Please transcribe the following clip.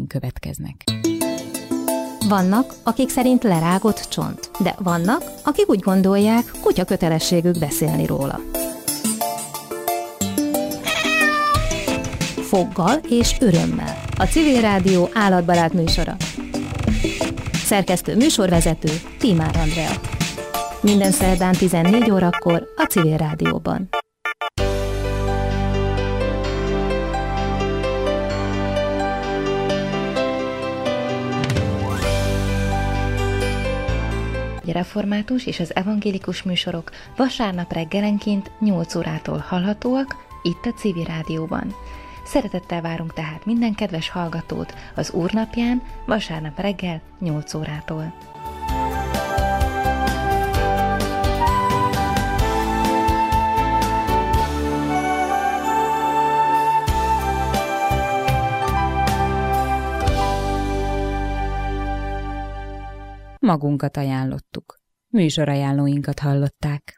következnek. Vannak, akik szerint lerágott csont, de vannak, akik úgy gondolják, kutya kötelességük beszélni róla. Foggal és örömmel. A Civil Rádió állatbarát műsora. Szerkesztő műsorvezető Tímár Andrea. Minden szerdán 14 órakor a Civil Rádióban. A református és az evangélikus műsorok vasárnap reggelenként 8 órától hallhatóak itt a Civil Rádióban. Szeretettel várunk tehát minden kedves hallgatót az Úrnapján vasárnap reggel 8 órától. Magunkat ajánlottuk. Műsorajánlóinkat hallották.